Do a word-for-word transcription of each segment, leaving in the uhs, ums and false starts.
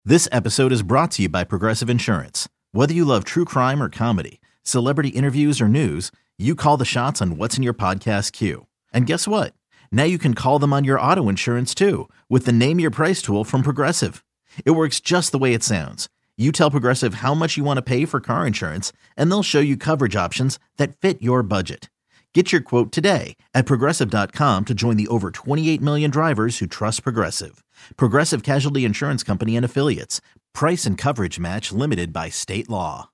This episode is brought to you by Progressive Insurance. Whether you love true crime or comedy, celebrity interviews or news, you call the shots on what's in your podcast queue. And guess what? Now you can call them on your auto insurance too with the Name Your Price tool from Progressive. It works just the way it sounds. You tell Progressive how much you want to pay for car insurance, and they'll show you coverage options that fit your budget. Get your quote today at progressive dot com to join the over twenty-eight million drivers who trust Progressive. Progressive Casualty Insurance Company and Affiliates. Price and coverage match limited by state law.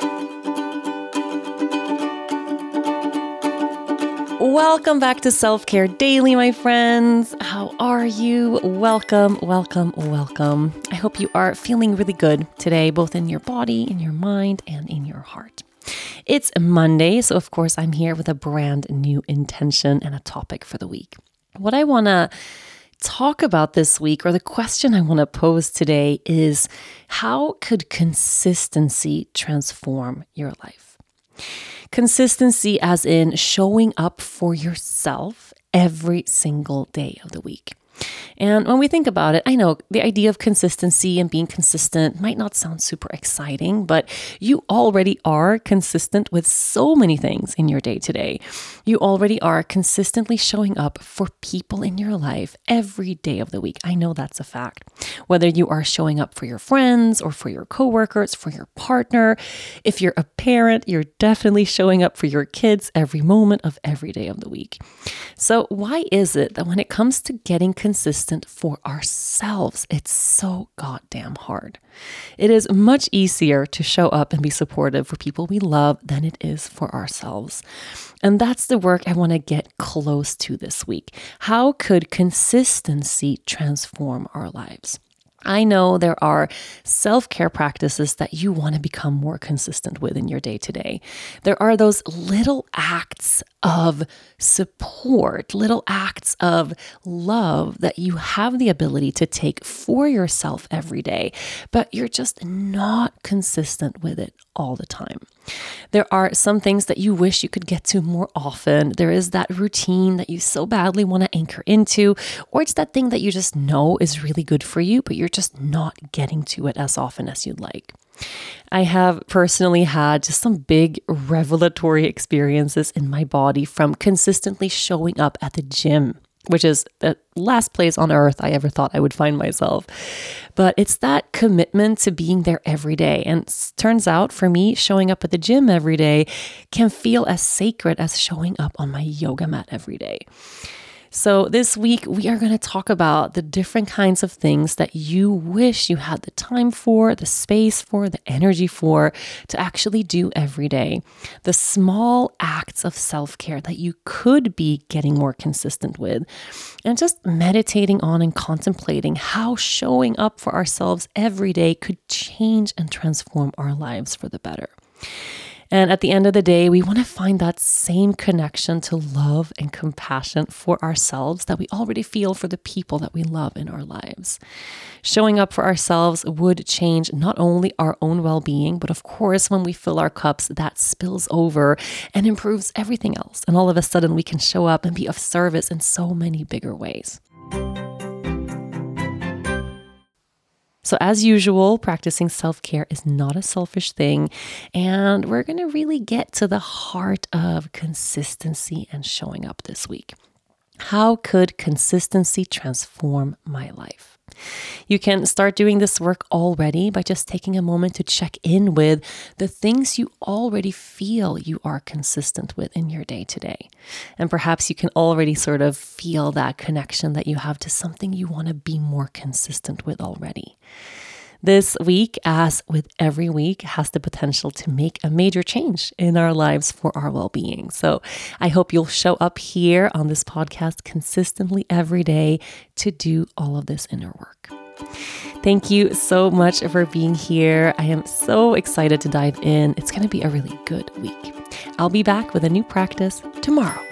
Welcome back to Self-Care Daily, my friends. How are you? Welcome, welcome, welcome. I hope you are feeling really good today, both in your body, in your mind, and in your heart. It's Monday, so of course I'm here with a brand new intention and a topic for the week. What I want to talk about this week, or the question I want to pose today, is how could consistency transform your life? Consistency as in showing up for yourself every single day of the week. And when we think about it, I know the idea of consistency and being consistent might not sound super exciting, but you already are consistent with so many things in your day to day. You already are consistently showing up for people in your life every day of the week. I know that's a fact. Whether you are showing up for your friends or for your coworkers, for your partner, if you're a parent, you're definitely showing up for your kids every moment of every day of the week. So why is it that when it comes to getting consistent for ourselves, it's so goddamn hard? It is much easier to show up and be supportive for people we love than it is for ourselves. And that's the work I want to get close to this week. How could consistency transform our lives? I know there are self-care practices that you want to become more consistent with in your day-to-day. There are those little acts of support, little acts of love that you have the ability to take for yourself every day, but you're just not consistent with it all the time. There are some things that you wish you could get to more often. There is that routine that you so badly want to anchor into, or it's that thing that you just know is really good for you, but you're just not getting to it as often as you'd like. I have personally had just some big revelatory experiences in my body from consistently showing up at the gym, which is the last place on earth I ever thought I would find myself. But it's that commitment to being there every day. And it turns out for me, showing up at the gym every day can feel as sacred as showing up on my yoga mat every day. So this week, we are going to talk about the different kinds of things that you wish you had the time for, the space for, the energy for, to actually do every day. The small acts of self-care that you could be getting more consistent with. And just meditating on and contemplating how showing up for ourselves every day could change and transform our lives for the better. And at the end of the day, we want to find that same connection to love and compassion for ourselves that we already feel for the people that we love in our lives. Showing up for ourselves would change not only our own well-being, but of course, when we fill our cups, that spills over and improves everything else. And all of a sudden, we can show up and be of service in so many bigger ways. So as usual, practicing self-care is not a selfish thing, and we're going to really get to the heart of consistency and showing up this week. How could consistency transform my life? You can start doing this work already by just taking a moment to check in with the things you already feel you are consistent with in your day to day. And perhaps you can already sort of feel that connection that you have to something you want to be more consistent with already. This week, as with every week, has the potential to make a major change in our lives for our well-being. So I hope you'll show up here on this podcast consistently every day to do all of this inner work. Thank you so much for being here. I am so excited to dive in. It's going to be a really good week. I'll be back with a new practice tomorrow.